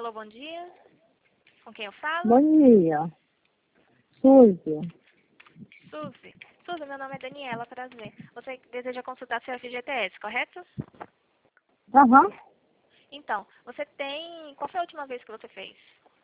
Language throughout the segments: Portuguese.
Alô, bom dia. Com quem eu falo? Bom dia. Suzy. Suzy. Suzy, meu nome é Daniela, prazer. Você deseja consultar seu FGTS, correto? Aham. Então, você tem... Qual foi a última vez que você fez?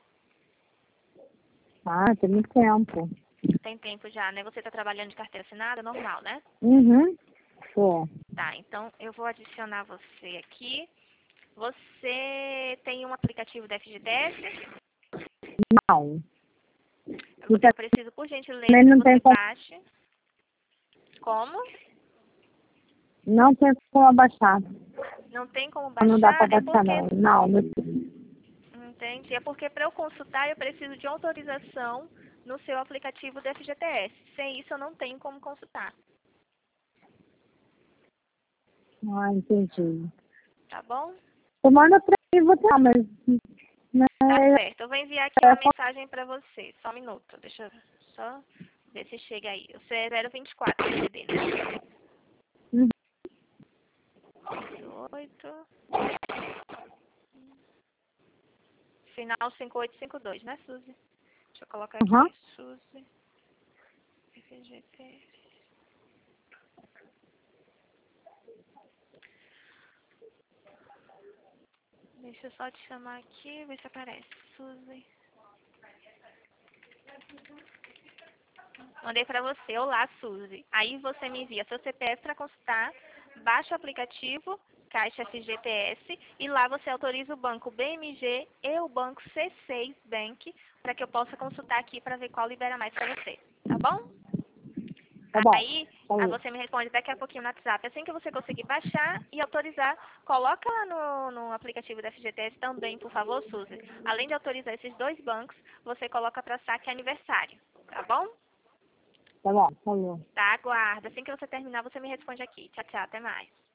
Ah, tem muito tempo. Tem tempo já, né? Você está trabalhando de carteira assinada, normal, né? Uhum. Tô. Tá, então eu vou adicionar você aqui. Você tem um aplicativo da FGTS? Não. Eu preciso, por gentileza, Também que não você tem como, baixe. Como? não tem como abaixar. Não tem como Não dá pra baixar? É baixar, porque... não. Não. Entende? É porque para eu consultar eu preciso de autorização no seu aplicativo do FGTS. Sem isso eu não tenho como consultar. Ah, entendi. Tá bom? Tu manda pra mim votar, mas... Né, Tá certo. Eu vou enviar aqui uma mensagem para você. Só um minuto. Deixa eu só ver se chega aí. O seu é 024 CD, né? uhum. 8. Final 5852, né, Suzy? Deixa eu colocar Aham. aqui. Suzy. FGTS. Deixa eu só te chamar aqui, ver se aparece. Suzy. Mandei pra você. Olá, Suzy. Aí você me envia seu CPF para consultar, baixa o aplicativo Caixa FGTS e lá você autoriza o banco BMG e o banco C6 Bank para que eu possa consultar aqui para ver qual libera mais para você. Tá bom? Tá bom. Aí Falou. você me responde daqui a pouquinho no WhatsApp. Assim que você conseguir baixar e autorizar, coloca lá no aplicativo da FGTS também, por favor, Suzy. Além de autorizar esses dois bancos, você coloca para saque aniversário. Tá bom? Tá bom. Falou. Tá, aguarda. Assim que você terminar, você me responde aqui. Tchau, tchau. Até mais.